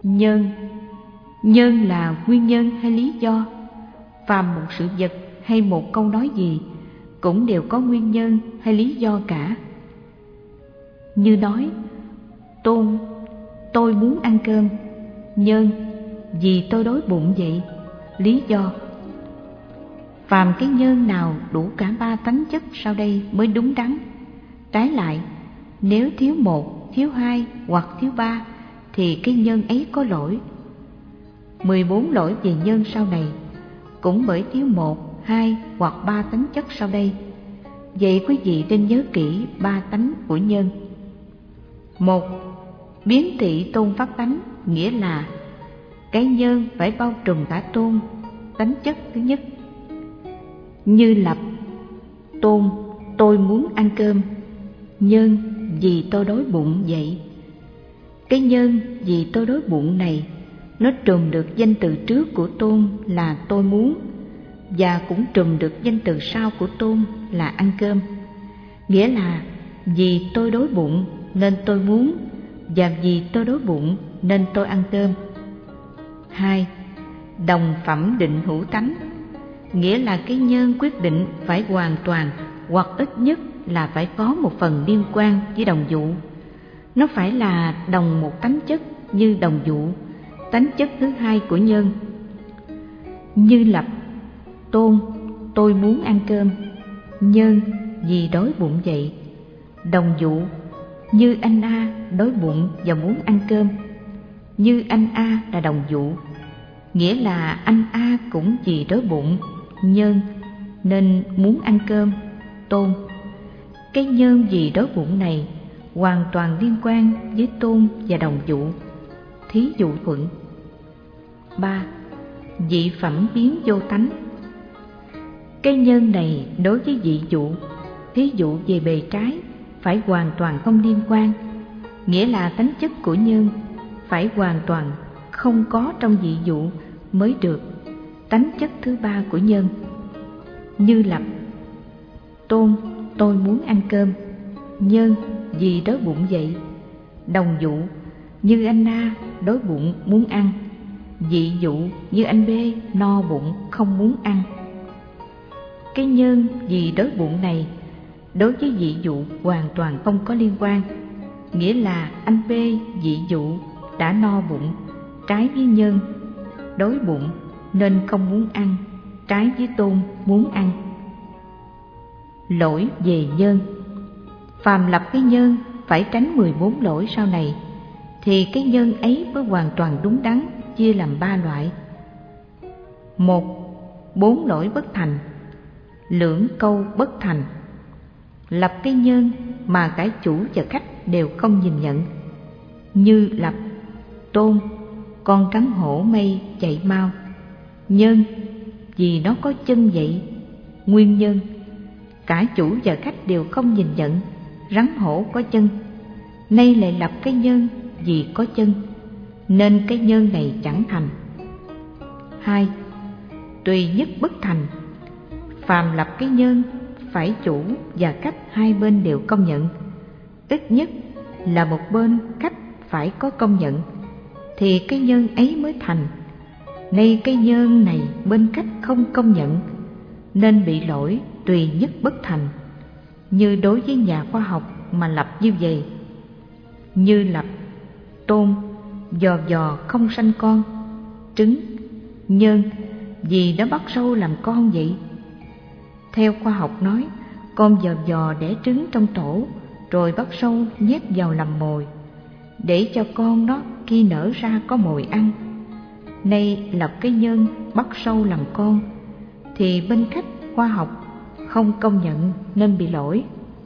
Nhân, nhân là nguyên nhân hay lý do? Phàm một sự vật hay một câu nói gì cũng đều có nguyên nhân hay lý do cả. Như nói: Tôn, tôi muốn ăn cơm. Nhân, vì tôi đói bụng vậy. Lý do: phàm cái nhân nào đủ cả ba tánh chất sau đây mới đúng đắn. Trái lại, nếu thiếu một, thiếu hai hoặc thiếu ba thì cái nhân ấy có lỗi. 14 lỗi về nhân sau này cũng bởi thiếu một, hai hoặc ba tánh chất sau đây. Vậy quý vị nên nhớ kỹ ba tánh của nhân. Một, biến thị tôn pháp tánh, nghĩa là cái nhân phải bao trùm cả tôn, tánh chất thứ nhất. Như lập: Tôn, tôi muốn ăn cơm. Nhân, vì tôi đói bụng vậy. Cái nhân vì tôi đói bụng này nó trùm được danh từ trước của tôn là tôi muốn, và cũng trùm được danh từ sau của tôn là ăn cơm. Nghĩa là vì tôi đói bụng nên tôi muốn, và vì tôi đói bụng nên tôi ăn cơm. 2. Đồng phẩm định hữu tánh, nghĩa là cái nhân quyết định phải hoàn toàn hoặc ít nhất là phải có một phần liên quan với đồng dụ. Nó phải là đồng một tánh chất như đồng dụ, tánh chất thứ hai của nhân. Như lập: Tôn, tôi muốn ăn cơm. Nhân, vì đói bụng vậy. Đồng dụ: như anh A đói bụng và muốn ăn cơm. Như anh A là đồng dụ, nghĩa là anh A cũng vì đói bụng, nhân, nên muốn ăn cơm, tôn. Cái nhân vì đói bụng này hoàn toàn liên quan với tôn và đồng dụ. Thí dụ thuận. 3. Dị phẩm biến vô tánh. Cái nhân này đối với dị dụ, thí dụ về bề trái, phải hoàn toàn không liên quan, nghĩa là tánh chất của nhân phải hoàn toàn không có trong dị dụ mới được tánh chất thứ ba của nhân. Như lập: Tôn, tôi muốn ăn cơm. Nhân, vì đói bụng vậy. Đồng dụ: như anh A đói bụng muốn ăn. Dị dụ: như anh B no bụng không muốn ăn. Cái nhân vì đói bụng này đối với dị dụ hoàn toàn không có liên quan, nghĩa là anh B dị dụ đã no bụng, trái với nhân, đói bụng nên không muốn ăn, trái với tôn muốn ăn. Lỗi về nhân. Phàm lập cái nhân phải tránh 14 lỗi sau này thì cái nhân ấy mới hoàn toàn đúng đắn, chia làm 3 loại. 1. 4 lỗi bất thành. Lưỡng câu bất thành. Lập cái nhân mà cả chủ và khách đều không nhìn nhận. Như lập: Tôn, con rắn hổ mây chạy mau. Nhân, vì nó có chân vậy. Nguyên nhân: cả chủ và khách đều không nhìn nhận rắn hổ có chân. Nay lại lập cái nhân vì có chân, nên cái nhân này chẳng thành. 2. Tùy nhất bất thành. Phàm lập cái nhân phải chủ và khách hai bên đều công nhận, ít nhất là một bên khách phải có công nhận thì cái nhân ấy mới thành. Nay cái nhân này bên khách không công nhận nên bị lỗi tùy nhất bất thành. Như đối với nhà khoa học mà lập như vậy. Như lập: Tôn, dò dò không sanh con. Trứng. Nhân, vì nó bắt sâu làm con vậy. Theo khoa học nói, con dò dò đẻ trứng trong tổ rồi bắt sâu nhét vào làm mồi, để cho con nó khi nở ra có mồi ăn. Nay lập cái nhân bắt sâu làm con thì bên khách khoa học không công nhận nên bị lỗi.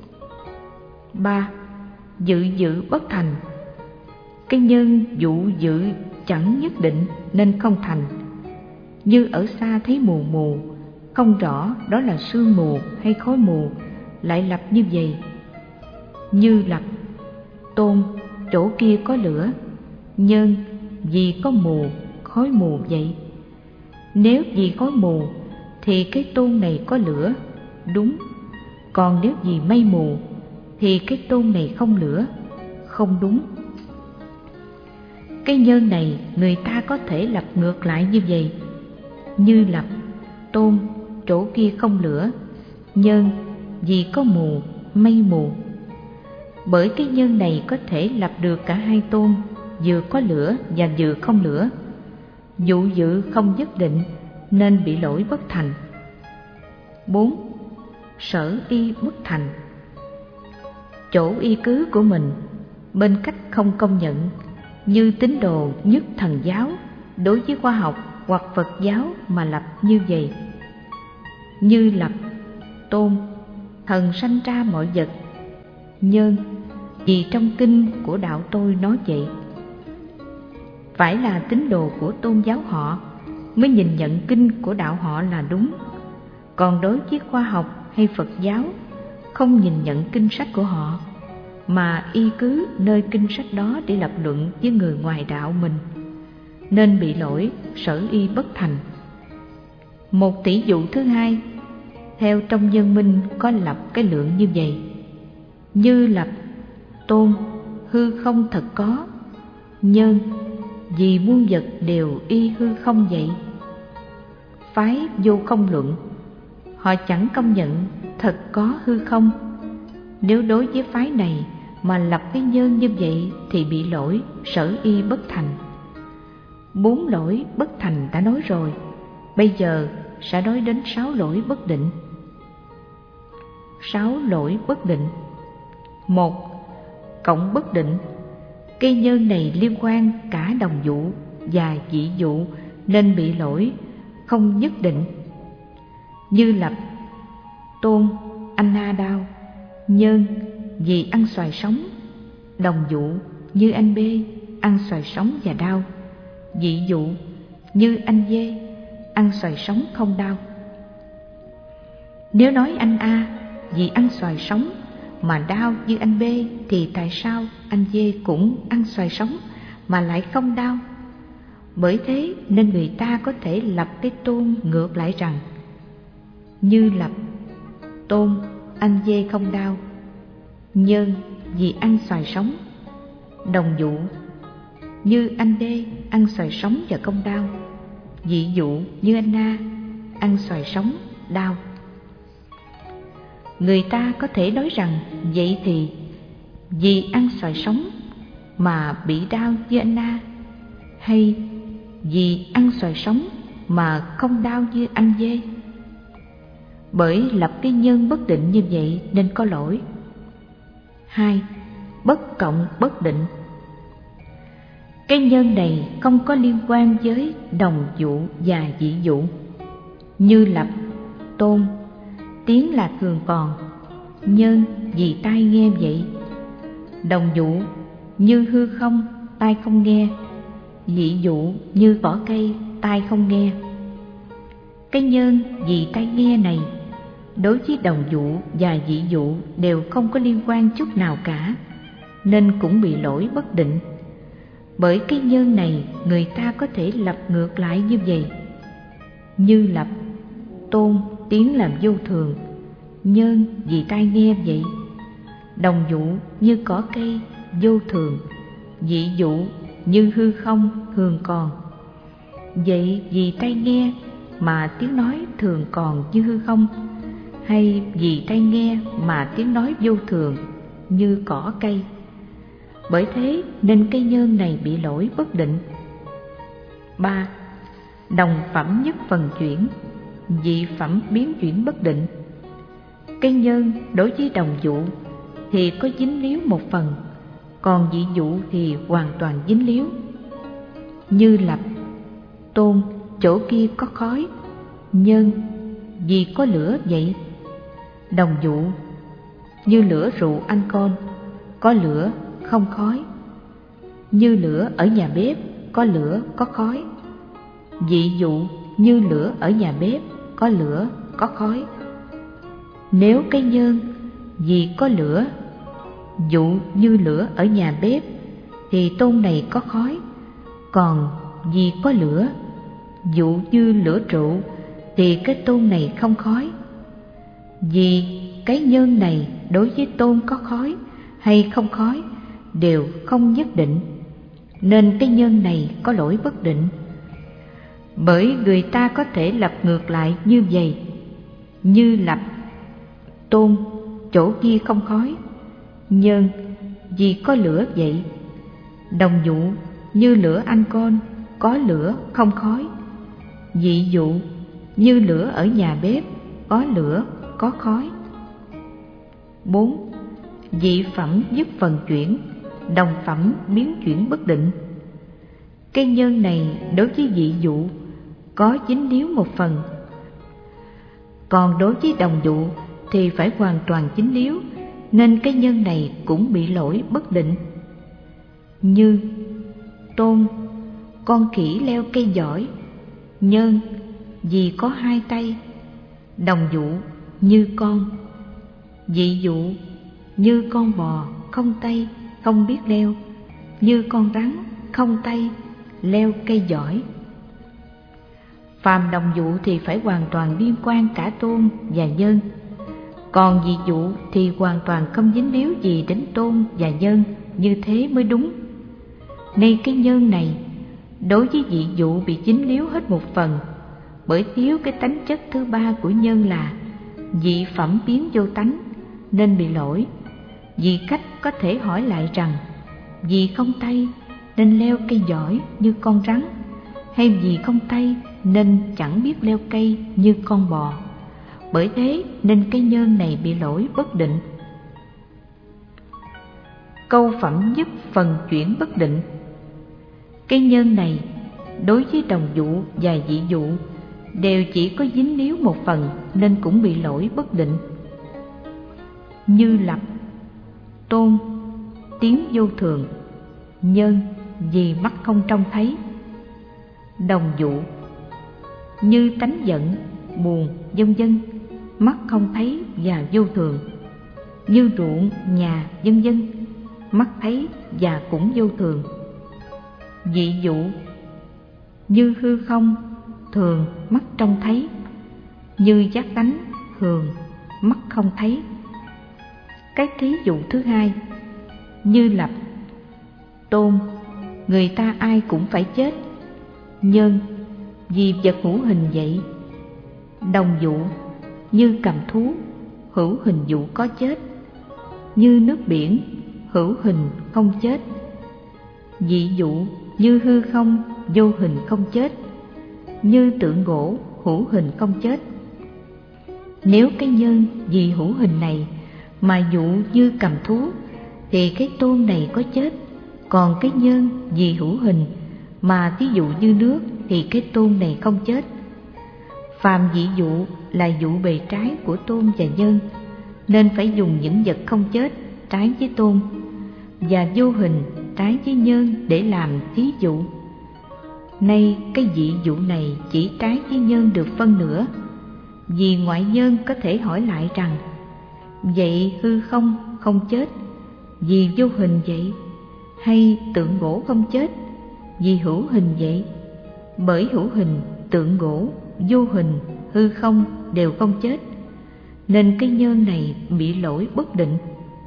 3. Dự dự bất thành. Cái nhân dụ dự chẳng nhất định nên không thành. Như ở xa thấy mù mù, không rõ đó là sương mù hay khói mù, lại lập như vậy. Như lập: Tôn, chỗ kia có lửa. Nhân, vì có mù, khói mù vậy. Nếu vì khói mù thì cái tôn này có lửa, đúng. Còn nếu vì mây mù thì cái tôn này không lửa, không đúng. cái nhân này người ta có thể lập ngược lại như vậy: như lập, tôn, chỗ kia không lửa; nhân, vì có mù, mây mù. Bởi cái nhân này có thể lập được cả hai tôn, vừa có lửa và vừa không lửa. Dụ dự không nhất định nên bị lỗi bất thành. 4. Sở y bất thành. Chỗ y cứ của mình bên cách không công nhận, như tín đồ nhất thần giáo đối với khoa học hoặc Phật giáo mà lập như vậy: như lập, tôn, thần sanh ra mọi vật; nhân, vì trong kinh của đạo tôi nói vậy. Phải là tín đồ của tôn giáo họ mới nhìn nhận kinh của đạo họ là đúng, còn đối với khoa học hay Phật giáo không nhìn nhận kinh sách của họ, mà y cứ nơi kinh sách đó để lập luận với người ngoài đạo mình, nên bị lỗi sở y bất thành. Một tỷ dụ thứ hai, theo trong Nhân Minh có lập cái lượng như vậy: như lập, tôn, hư không thật có; nhân, vì muôn vật đều y hư không vậy. Phái vô không luận, họ chẳng công nhận thật có hư không. Nếu đối với phái này mà lập cái nhân như vậy thì bị lỗi sở y bất thành. 4 lỗi bất thành đã nói rồi, bây giờ sẽ nói đến 6 lỗi bất định. 6 lỗi bất định. 1. Cộng bất định. Cái nhân này liên quan cả đồng dụ và dị dụ nên bị lỗi không nhất định. Như lập, tôn, anh na đau; nhân, vì ăn xoài sống; đồng dụ, như anh B ăn xoài sống và đau; dị dụ, như anh D ăn xoài sống không đau. Nếu nói anh A vì ăn xoài sống mà đau như anh B, thì tại sao anh D cũng ăn xoài sống mà lại không đau? Bởi thế nên người ta có thể lập cái tôn ngược lại rằng: như lập, tôn, anh D không đau; nhân, vì ăn xoài sống; đồng dụ, như anh D ăn xoài sống và không đau; dị dụ, như anh A ăn xoài sống đau. Người ta có thể nói rằng vậy thì vì ăn xoài sống mà bị đau như anh A, hay vì ăn xoài sống mà không đau như anh D. Bởi lập cái nhân bất định như vậy nên có lỗi. 2. Bất cộng bất định. Cái nhân này không có liên quan với đồng dụ và dị dụ. Như lập, tôn, tiếng là thường còn; nhân, vì tai nghe vậy; đồng dụ, như hư không, tai không nghe; dị dụ, như vỏ cây, tai không nghe. Cái nhân vì tai nghe này đối với đồng dụ và dị dụ đều không có liên quan chút nào cả, nên cũng bị lỗi bất định. Bởi cái nhân này người ta có thể lập ngược lại như vậy: như lập, tôn, tiếng làm vô thường; nhân, vì tai nghe vậy; đồng dụ, như cỏ cây, vô thường; dị dụ, như hư không, thường còn. Vậy vì tai nghe mà tiếng nói thường còn như hư không, hay vì tai nghe mà tiếng nói vô thường như cỏ cây? Bởi thế nên cái nhân này bị lỗi bất định. 3. Đồng phẩm nhất phần chuyển, dị phẩm biến chuyển bất định. Cái nhân đối với đồng dụ thì có dính líu một phần, còn dị dụ thì hoàn toàn dính líu. Như lập, tôn, chỗ kia có khói; nhân, vì có lửa vậy; đồng dụ, như lửa rượu alcohol, có lửa không khói; như lửa ở nhà bếp, có lửa có khói; dị dụ, như lửa ở nhà bếp, có lửa có khói. Nếu cái nhân vì có lửa, dụ như lửa ở nhà bếp, thì tôn này có khói; còn vì có lửa, dụ như lửa rượu, thì cái tôn này không khói. Vì cái nhân này đối với tôn có khói hay không khói đều không nhất định, nên cái nhân này có lỗi bất định. Bởi người ta có thể lập ngược lại như vậy: như lập tôn, chỗ kia không khói; nhân, vì có lửa vậy. Đồng dụ, như lửa ăn con, có lửa không khói. Dị dụ, như lửa ở nhà bếp, có lửa có khói. 4. Dị phẩm giúp phần chuyển, đồng phẩm biến chuyển bất định. Cái nhân này đối với dị dụ có dính líu một phần, còn đối với đồng dụ thì phải hoàn toàn dính líu, nên cái nhân này cũng bị lỗi bất định. Như tôn, con khỉ leo cây giỏi; nhân, vì có hai tay. Đồng dụ, như con. Dị dụ, như con bò không tay, không biết leo; như con rắn không tay, leo cây giỏi. Phàm đồng dụ thì phải hoàn toàn liên quan cả tôn và nhân, còn dị dụ thì hoàn toàn không dính líu gì đến tôn và nhân, như thế mới đúng. Nay cái nhân này đối với dị dụ bị dính líu hết một phần, bởi thiếu cái tánh chất thứ ba của nhân là dị phẩm biến vô tánh, nên bị lỗi. Vì cách có thể hỏi lại rằng vì không tay nên leo cây giỏi như con rắn, hay vì không tay nên chẳng biết leo cây như con bò. Bởi thế nên cái nhân này bị lỗi bất định. Câu phẩm giúp phần chuyển bất định. Cái nhân này đối với đồng dụ và dị dụ đều chỉ có dính líu một phần, nên cũng bị lỗi bất định. Như lập tôn, tiếng vô thường; nhân, vì mắt không trông thấy. Đồng dụ, như tánh giận, buồn, vân vân, mắt không thấy và vô thường; như ruộng, nhà, vân vân, mắt thấy và cũng vô thường. Dị dụ, như hư không, thường, mắt trông thấy; như giác tánh, thường, mắt không thấy. Cái thí dụ thứ hai: như lập tôn, người ta ai cũng phải chết; nhân, vì vật hữu hình vậy. Đồng dụ, như cầm thú, hữu hình dụ có chết; như nước biển, hữu hình không chết. Dị dụ, như hư không, vô hình không chết; như tượng gỗ, hữu hình không chết. Nếu cái nhân vì hữu hình này mà dụ như cầm thú thì cái tôn này có chết, còn cái nhân vì hữu hình mà thí dụ như nước thì cái tôn này không chết. Phàm dị dụ là dụ bề trái của tôn và nhân, nên phải dùng những vật không chết trái với tôn và vô hình trái với nhân để làm thí dụ. Nay cái dị dụ này chỉ trái với nhân được phân nửa, vì ngoại nhân có thể hỏi lại rằng vậy hư không không chết vì vô hình vậy, hay tượng gỗ không chết vì hữu hình vậy? Bởi hữu hình, tượng gỗ, vô hình, hư không đều không chết, nên cái nhân này bị lỗi bất định.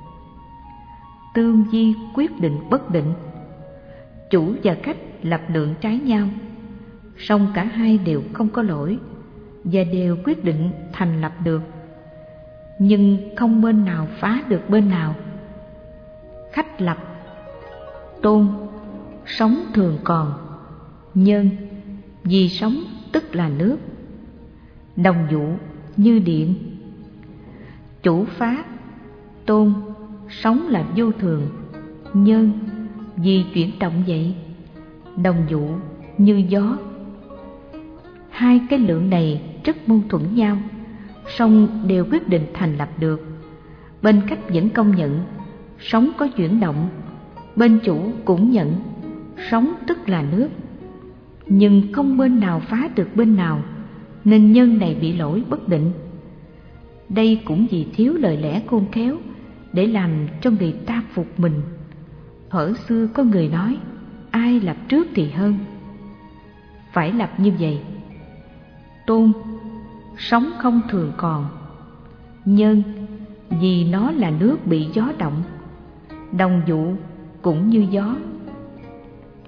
Tương di quyết định bất định. Chủ và khách lập lượng trái nhau, song cả hai đều không có lỗi và đều quyết định thành lập được, nhưng không bên nào phá được bên nào. Khách lập tôn, sống thường còn; nhân, vì sống tức là nước. Đồng dụ, như điện. Chủ phá tôn, sống là vô thường; nhân, vì chuyển động vậy. Đồng dụ, như gió. Hai cái lượng này rất mâu thuẫn nhau, song đều quyết định thành lập được. Bên khách vẫn công nhận sống có chuyển động, bên chủ cũng nhận sống tức là nước, nhưng không bên nào phá được bên nào, nên nhân này bị lỗi bất định. Đây cũng vì thiếu lời lẽ khôn khéo để làm cho người ta phục mình. Thuở xưa có người nói ai lập trước thì hơn. Phải lập như vậy: tôn, sống không thường còn; nhân, vì nó là nước bị gió động. Đồng dụ cũng như gió.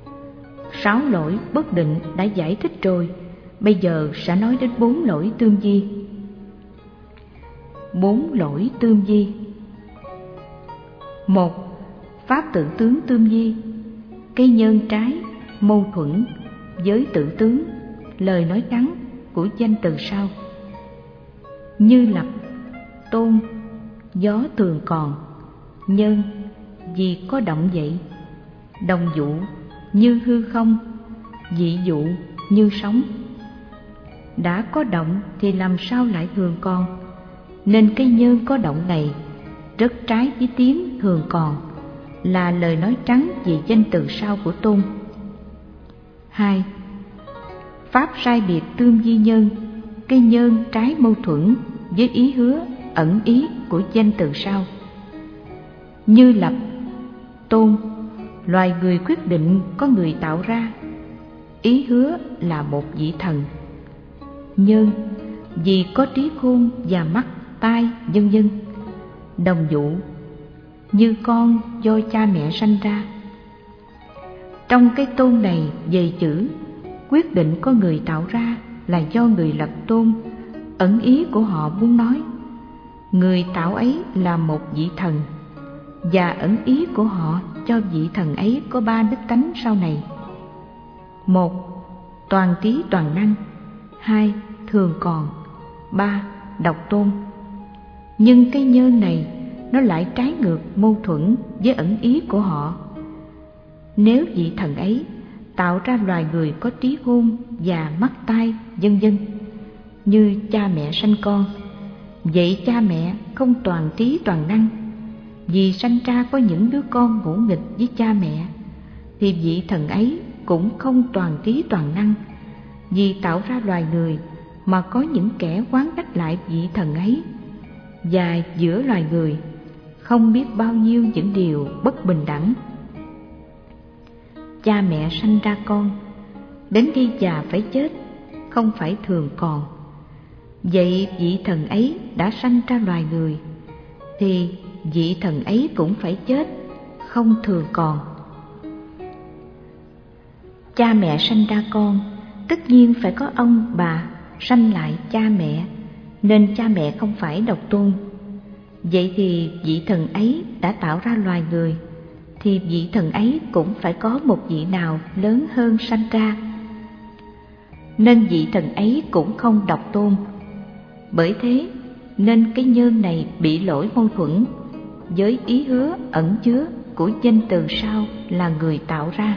6 lỗi bất định đã giải thích rồi, bây giờ sẽ nói đến 4 lỗi tương di. 4 lỗi tương di. 1. Pháp tự tướng tương di. Cái nhân trái, mâu thuẫn với tự tướng, lời nói ngắn của danh từ sau: Như lập, tôn, gió thường còn. Nhân, vì có động dậy. Đồng dụ, như hư không. Dị dụ, như sống. Đã có động thì làm sao lại thường còn? Nên cái nhân có động này rất trái với tiếng thường còn, là lời nói trắng về danh từ sau của tôn. 2. Pháp sai biệt tương di nhân. Cái nhân trái mâu thuẫn với ý hứa, ẩn ý của danh từ sau. Như lập, tôn, loài người quyết định có người tạo ra. Ý hứa là một vị thần. Nhân, vì có trí khôn và mắt, tai, vân vân. Đồng dụ, như con do cha mẹ sanh ra. Trong cái tôn này về chữ quyết định có người tạo ra là do người lập tôn, ẩn ý của họ muốn nói người tạo ấy là một vị thần, và ẩn ý của họ cho vị thần ấy có 3 đức tánh sau này: 1. Toàn trí toàn năng. 2. Thường còn. 3. Độc tôn. Nhưng cái nhân này nó lại trái ngược, mâu thuẫn với ẩn ý của họ. Nếu vị thần ấy tạo ra loài người có trí khôn và mắt tai, vân vân, như cha mẹ sanh con, vậy cha mẹ không toàn trí toàn năng, vì sanh ra có những đứa con ngỗ nghịch với cha mẹ, thì vị thần ấy cũng không toàn trí toàn năng, vì tạo ra loài người mà có những kẻ oán trách lại vị thần ấy. Và giữa loài người không biết bao nhiêu những điều bất bình đẳng. Cha mẹ sanh ra con, đến khi già phải chết, không phải thường còn. Vậy vị thần ấy đã sanh ra loài người, thì vị thần ấy cũng phải chết, không thường còn. Cha mẹ sanh ra con, tất nhiên phải có ông bà sanh lại cha mẹ, nên cha mẹ không phải độc tôn. Vậy thì vị thần ấy đã tạo ra loài người, thì vị thần ấy cũng phải có một vị nào lớn hơn sanh ra, nên vị thần ấy cũng không độc tôn. Bởi thế nên cái nhân này bị lỗi mâu thuẫn với ý hứa ẩn chứa của danh từ sau là người tạo ra.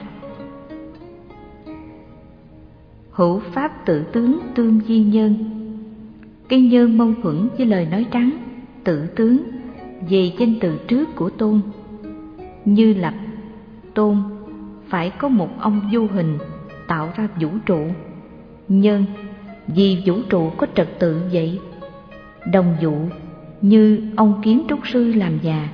Hữu pháp tự tướng tương di nhân. Cái nhân mâu thuẫn với lời nói trắng, tự tướng về danh từ trước của tôn. Như lập, tôn, phải có một ông vô hình tạo ra vũ trụ. Nhân, vì vũ trụ có trật tự vậy. Đồng dụ, như ông kiến trúc sư làm nhà.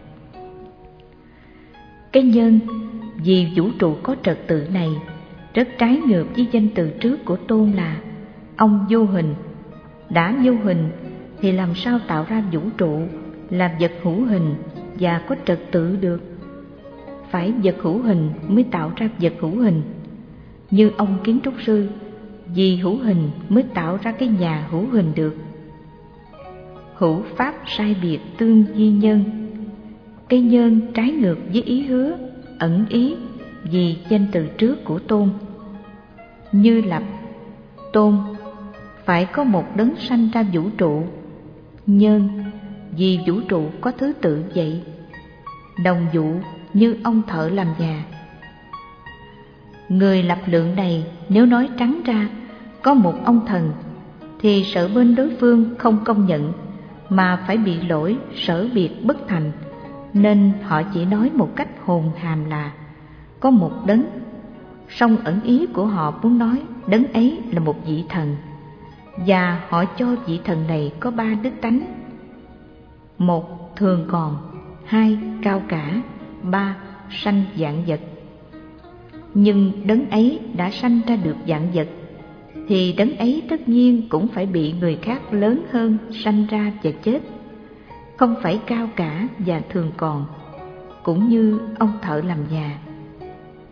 Cái nhân, vì vũ trụ có trật tự này rất trái ngược với danh từ trước của tôn là ông vô hình. Đã vô hình thì làm sao tạo ra vũ trụ là vật hữu hình và có trật tự được? Phải vật hữu hình mới tạo ra vật hữu hình. Như ông kiến trúc sư, vì hữu hình mới tạo ra cái nhà hữu hình được. Hữu pháp sai biệt tương di nhân. Cái nhân trái ngược với ý hứa, ẩn ý vì danh từ trước của tôn. Như lập, tôn, phải có một đấng sanh ra vũ trụ. Nhân, vì vũ trụ có thứ tự vậy. Đồng dụ, như ông thợ làm nhà. Người lập lượng này nếu nói trắng ra có một ông thần, thì sợ bên đối phương không công nhận, mà phải bị lỗi sở biệt bất thành, nên họ chỉ nói một cách hồn hàm là có một đấng, song ẩn ý của họ muốn nói đấng ấy là một vị thần, và họ cho vị thần này có 3 đức tánh: 1. Thường còn. 2. Cao cả. 3. Sanh vạn vật. Nhưng đấng ấy đã sanh ra được vạn vật, thì đấng ấy tất nhiên cũng phải bị người khác lớn hơn sanh ra và chết, không phải cao cả và thường còn, cũng như ông thợ làm nhà.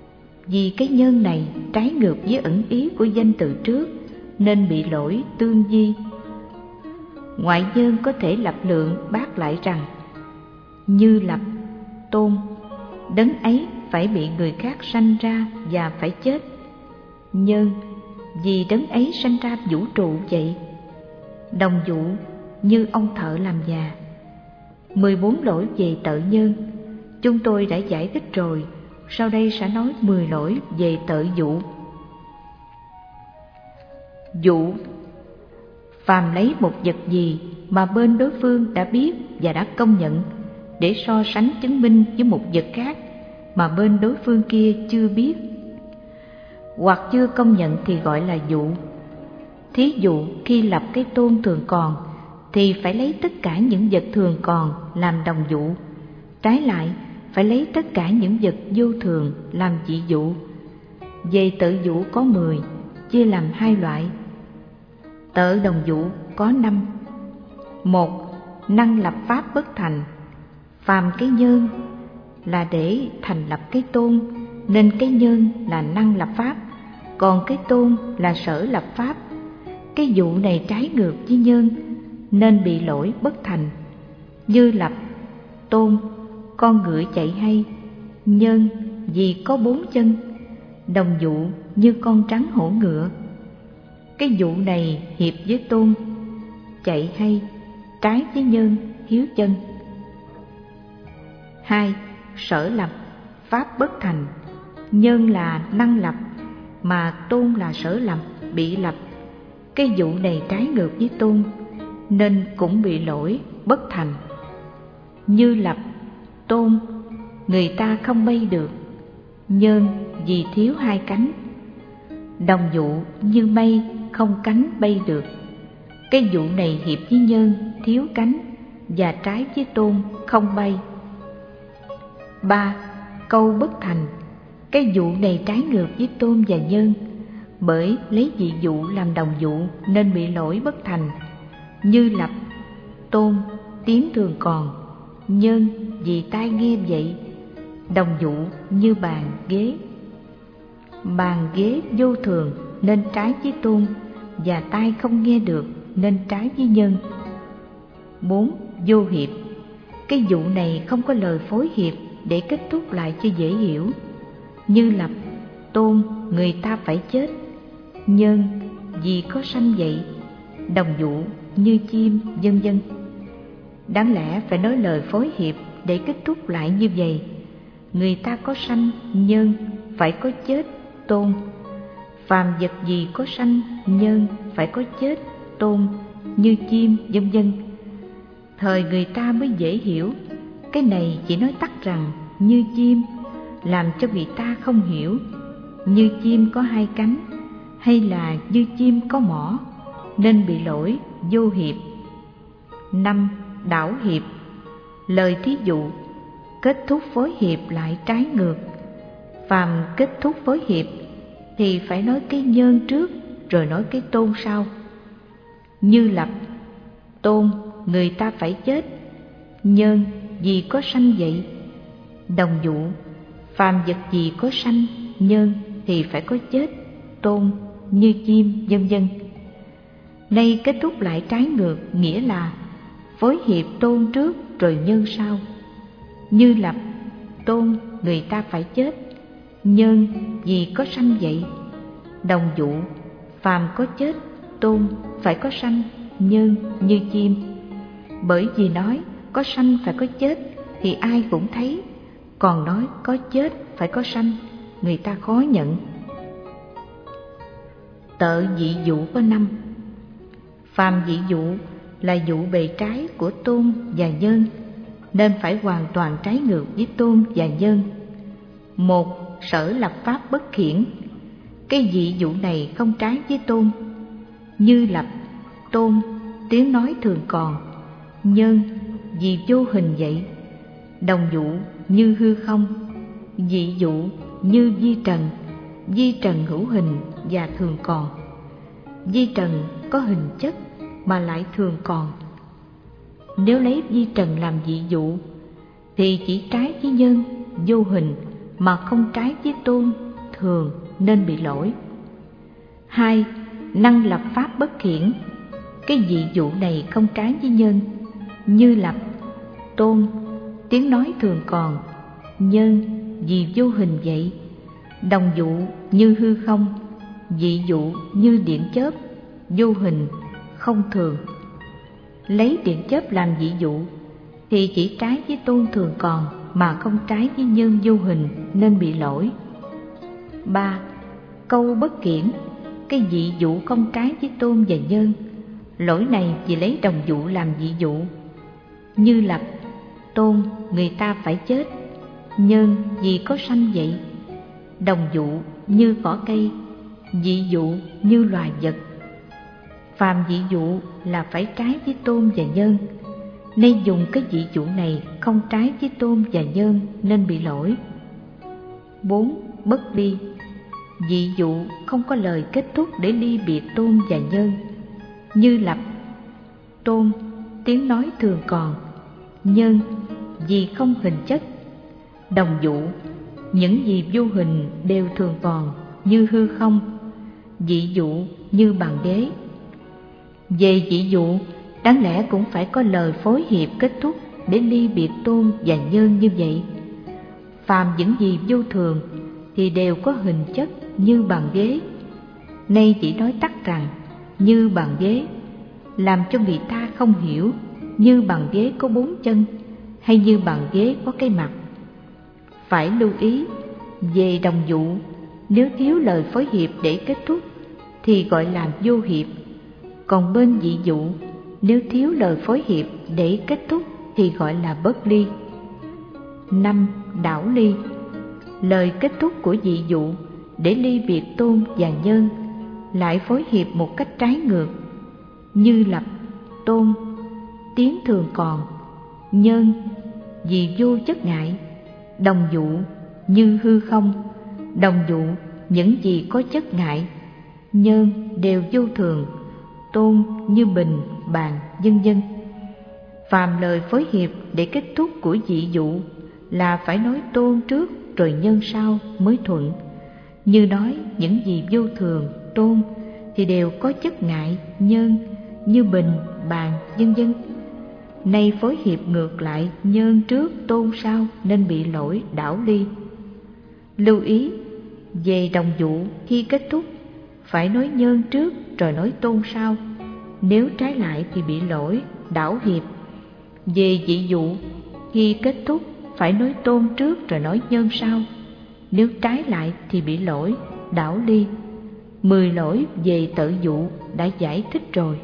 Vì cái nhân này trái ngược với ẩn ý của danh từ trước, nên bị lỗi tương di. Ngoại nhân có thể lập lượng bác lại rằng: Như Lập, Tôn, đấng ấy phải bị người khác sanh ra và phải chết. Nhân, vì đấng ấy sanh ra vũ trụ vậy. Đồng dụ, như ông thợ làm già. 14 lỗi về tợ nhân chúng tôi đã giải thích rồi, sau đây sẽ nói 10 lỗi về tợ dụ. Dụ: phàm lấy một vật gì mà bên đối phương đã biết và đã công nhận để so sánh chứng minh với một vật khác mà bên đối phương kia chưa biết hoặc chưa công nhận thì gọi là dụ. Thí dụ khi lập cái tôn thường còn thì phải lấy tất cả những vật thường còn làm đồng dụ, trái lại phải lấy tất cả những vật vô thường làm dị dụ. Về tự dụ có 10, chia làm 2 loại. Tự đồng dụ có 5. 1. Năng lập pháp bất thành. Phàm cái nhân là để thành lập cái tôn, nên cái nhân là năng lập pháp, còn cái tôn là sở lập pháp. Cái dụ này trái ngược với nhân, nên bị lỗi bất thành. Như Lập, Tôn, con ngựa chạy hay. Nhân, vì có 4 chân. Đồng dụ như con trắng hổ ngựa. Cái dụ này hiệp với tôn, chạy hay, trái với nhân, hiếu chân. 2. Sở lập, pháp bất thành. Nhân là năng lập, mà tôn là sở lập, bị lập. Cái dụ này trái ngược với tôn, nên cũng bị lỗi bất thành. Như Lập, Tôn, người ta không bay được. Nhân, vì thiếu 2 cánh. Đồng dụ như mây không cánh bay được. Cái dụ này hiệp với nhân, thiếu cánh, và trái với tôn, không bay. 3. Câu bất thành. Cái dụ này trái ngược với tôn và nhân, bởi lấy dị dụ làm đồng dụ nên bị lỗi bất thành. Như Lập, Tôn, tiếng thường còn. Nhân, vì tai nghe vậy. Đồng dụ như bàn, ghế. Bàn, ghế vô thường nên trái với tôn, và tai không nghe được nên trái với nhân. 4. Vô hiệp. Cái dụ này không có lời phối hiệp để kết thúc lại cho dễ hiểu. Như Lập, Tôn, người ta phải chết. Nhân, vì có sanh vậy. Đồng dụ như chim, vân vân. Đáng lẽ phải nói lời phối hiệp để kết thúc lại như vậy. Người ta có sanh, nhân, phải có chết, tôn. Phàm vật gì có sanh, nhân, phải có chết, tôn, như chim, vân vân. Thời người ta mới dễ hiểu. Cái này chỉ nói tắt rằng như chim, làm cho người ta không hiểu. Như chim có 2 cánh, hay là như chim có mỏ, nên bị lỗi vô hiệp. 5. Đảo hiệp. Lời thí dụ kết thúc phối hiệp lại trái ngược. Phàm kết thúc phối hiệp thì phải nói cái nhân trước rồi nói cái tôn sau. Như Lập, Tôn, người ta phải chết. Nhân, vì có sanh vậy. Đồng dụ phàm vật gì có sanh, nhân thì phải có chết, tôn, như chim, vân vân. Nay kết thúc lại trái ngược, nghĩa là phối hiệp tôn trước rồi nhân sau. Như Lập, Tôn, người ta phải chết. Nhân, vì có sanh vậy. Đồng dụ phàm có chết, tôn, phải có sanh, nhân, như chim. Bởi vì nói có sanh phải có chết thì ai cũng thấy, còn nói có chết phải có sanh, người ta khó nhận. Tợ dị dụ có 5. Phàm dị dụ là dụ bề trái của tôn và nhân, nên phải hoàn toàn trái ngược với tôn và nhân. 1. Sở lập pháp bất khiển. Cái dị dụ này không trái với tôn. Như Lập, Tôn, tiếng nói thường còn. Nhân, vì vô hình vậy. Đồng dụ như hư không. Dị dụ như vi trần. Vi trần hữu hình và thường còn. Vi trần có hình chất mà lại thường còn. Nếu lấy vi trần làm dị dụ thì chỉ trái với nhân, vô hình, mà không trái với tôn, thường nên bị lỗi. 2. Năng lập pháp bất khiển. Cái dị dụ này không trái với nhân. Như lập, tôn, tiếng nói thường còn, nhân vì vô hình vậy. Đồng dụ như hư không, dị dụ như điện chớp, vô hình, không thường. Lấy điện chớp làm dị dụ thì chỉ trái với tôn thường còn mà không trái với nhân vô hình nên bị lỗi. 3. Câu bất kiển. Cái dị dụ không trái với tôn và nhân. Lỗi này vì lấy đồng dụ làm dị dụ. Như lập, tôn người ta phải chết, nhân vì có sanh vậy. Đồng dụ như cỏ cây, dị dụ như loài vật. Phàm dị dụ là phải trái với tôn và nhân. Nay dùng cái dị dụ này không trái với tôn và nhân nên bị lỗi. 4. Bất ly. Dị dụ không có lời kết thúc để ly biệt tôn và nhân. Như lập, tôn tiếng nói thường còn, nhân vì không hình chất. Đồng dụ những gì vô hình đều thường còn, như hư không. Dị dụ như bằng ghế. Về dị dụ đáng lẽ cũng phải có lời phối hiệp kết thúc để ly biệt tôn và nhân như vậy. Phàm những gì vô thường thì đều có hình chất như bàn ghế. Nay chỉ nói tắt rằng như bàn ghế, làm cho người ta không hiểu như bàn ghế có 4 chân hay như bàn ghế có cái mặt. Phải lưu ý, về đồng dụ nếu thiếu lời phối hiệp để kết thúc thì gọi là vô hiệp. Còn bên dị dụ nếu thiếu lời phối hiệp để kết thúc thì gọi là bất ly. 5. Đảo ly. Lời kết thúc của dị dụ để ly biệt tôn và nhân lại phối hiệp một cách trái ngược. Như lập, tôn tiếng thường còn, nhân vì vô chất ngại. Đồng dụ như hư không, đồng dụ những gì có chất ngại, nhân đều vô thường, tôn như bình, bàn, vân vân. Phàm lời phối hiệp để kết thúc của dị dụ là phải nói tôn trước rồi nhân sau mới thuận. Như nói những gì vô thường, tôn thì đều có chất ngại, nhân như bình, bàn, vân vân. Nay phối hiệp ngược lại, nhân trước tôn sau nên bị lỗi đảo ly. Lưu ý, về đồng dụ khi kết thúc phải nói nhân trước rồi nói tôn sau. Nếu trái lại thì bị lỗi đảo hiệp. Về dị dụ khi kết thúc phải nói tôn trước rồi nói nhân sau. Nếu trái lại thì bị lỗi đảo ly. 10 lỗi về tự dụ đã giải thích rồi.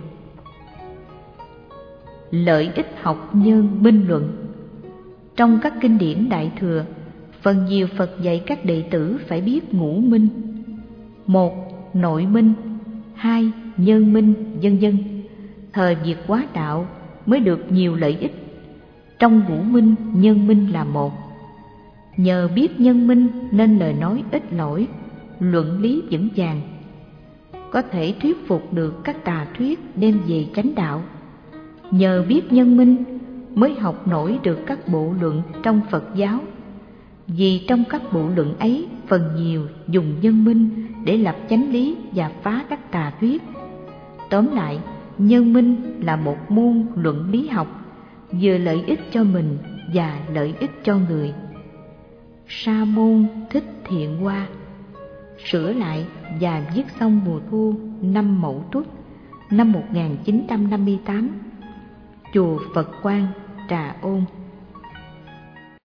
Lợi ích học nhân minh luận. Trong các kinh điển Đại Thừa, phần nhiều Phật dạy các đệ tử phải biết ngũ minh: 1. Nội minh, 2. Nhân minh, vân vân. Thời việc hóa đạo mới được nhiều lợi ích. Trong ngũ minh, nhân minh là một. Nhờ biết nhân minh nên lời nói ít lỗi, luận lý vững vàng, có thể thuyết phục được các tà thuyết đem về chánh đạo. Nhờ biết nhân minh mới học nổi được các bộ luận trong Phật giáo, vì trong các bộ luận ấy phần nhiều dùng nhân minh để lập chánh lý và phá các tà thuyết. Tóm lại, nhân minh là một môn luận lý học, vừa lợi ích cho mình và lợi ích cho người. Sa môn Thích Thiện Hoa. Sửa lại và viết xong mùa thu năm Mậu Tuất năm 1958. Chùa Phật Quang, Trà Ôn.